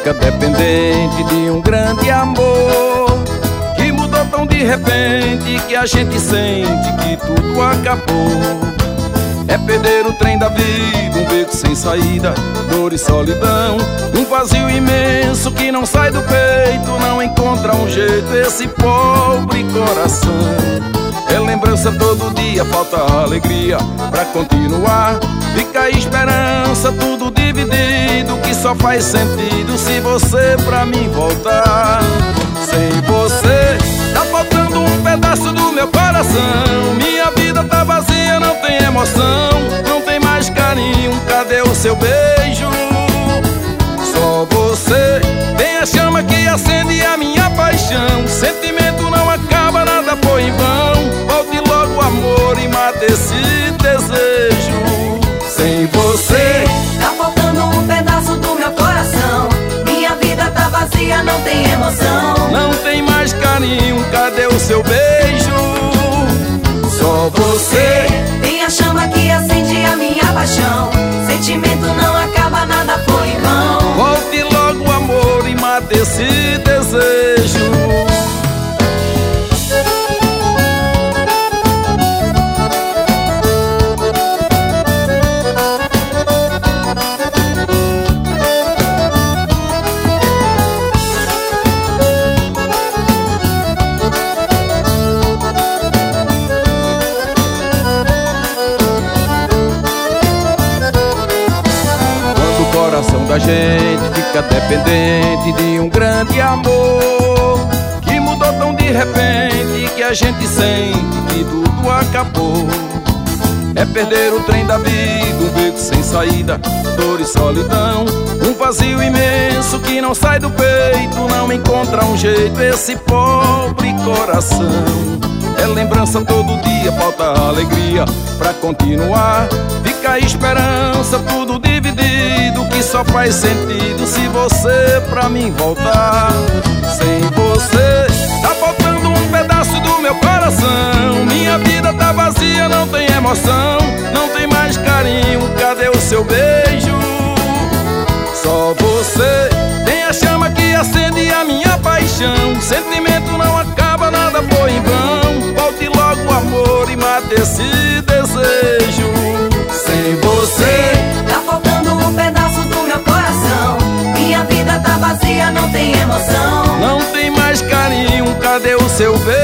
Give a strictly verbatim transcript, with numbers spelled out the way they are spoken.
fica dependente de um grande amor que mudou tão de repente que a gente sente que tudo acabou. É perder o trem da vida, um beco sem saída, dor e solidão, um vazio imenso que não sai do peito, não encontra um jeito esse pobre coração. É lembrança todo dia, falta alegria pra continuar. Fica a esperança, tudo dividido, que só faz sentido se você pra mim voltar. Sem você, tá faltando um pedaço do meu coração. Minha vida tá vazia, não tem emoção, não tem mais carinho, cadê o seu beijo? Só você tem a chama que acende a minha paixão. Sentimento não acaba, nada foi em vão. Volte logo amor e mate esse desejo. Sem você, tá faltando um pedaço do meu coração. Minha vida tá vazia, não tem emoção, não tem mais carinho, cadê o seu beijo? Só você tem a chama que acende a minha paixão. Sentimento não acaba, nada foi em vão. Volte logo amor e mate esse desejo. O coração da gente fica dependente de um grande amor que mudou tão de repente que a gente sente que tudo acabou. É perder o trem da vida, um beco sem saída, dor e solidão, um vazio imenso que não sai do peito, não encontra um jeito esse pobre coração. É lembrança todo dia, falta alegria pra continuar. Fica a esperança, tudo dividido, que só faz sentido se você pra mim voltar. Sem você, tá faltando um pedaço do meu coração. Minha vida tá vazia, não tem emoção, não tem mais carinho, cadê o seu beijo? Só você tem a chama que acende a minha paixão. Sentimento não acaba, nada foi em vão. Volte logo amor e mate esse desejo. Sem você, tá faltando um pedaço do meu coração. Minha vida tá vazia, não tem emoção, não tem mais carinho, cadê o seu beijo?